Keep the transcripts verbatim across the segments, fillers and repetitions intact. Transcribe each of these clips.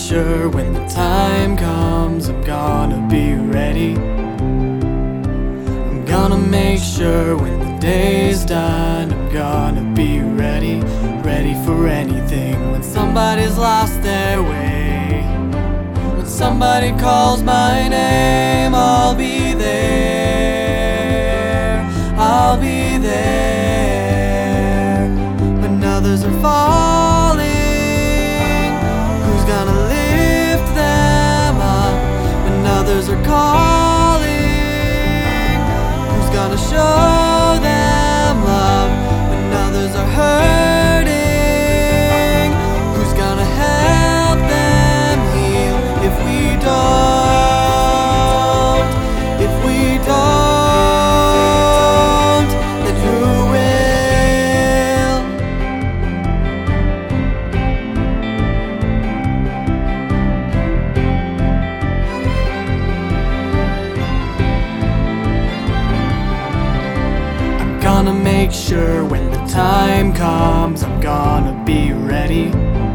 sure when the time comes I'm gonna be ready. I'm gonna make sure when the day's done I'm gonna be ready, ready for anything. When somebody's lost their way, when somebody calls my name, I'll be there, I'll be there. When others are falling, who's gonna lift them up? When others are calling, who's gonna show them love? When others are hurting, who's gonna help them heal? If we don't, if we don't, then who will? I'm gonna make sure when the time comes I'm gonna be ready.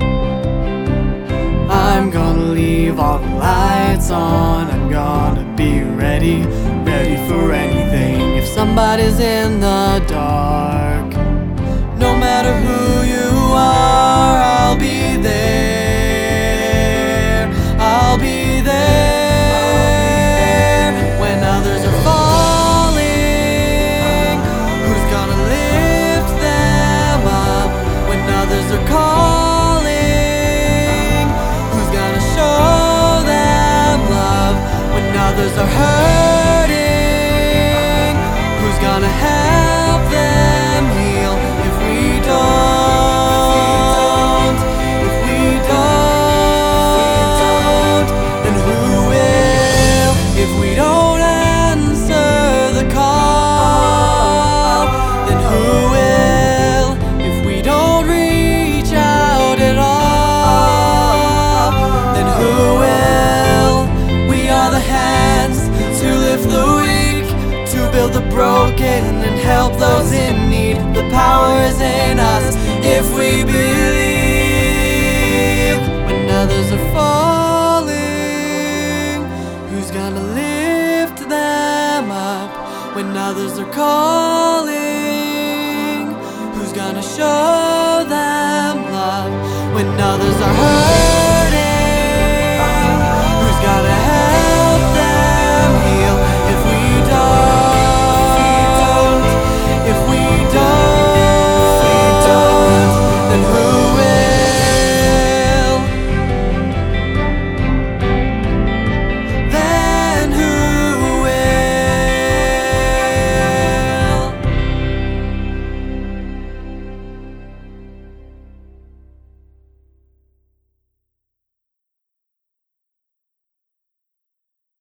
I'm gonna leave all the lights on, I'm gonna be ready, ready for anything. If somebody's in the dark, no matter who you are, I'll be there, I'll be there. When others are falling, who's gonna lift them up? When others are calling, who's gonna show them love? When others are hurting, who's gonna help them heal? If we don't, if we don't, then who will? If we don't answer the call, then who will? If we don't reach out at all, then who will? We are the hands to lift the weak, to build the broken and help those in need. The power is in us if we believe. When others are falling, who's gonna lift them up? When others are calling, who's gonna show them love? When others are hurt,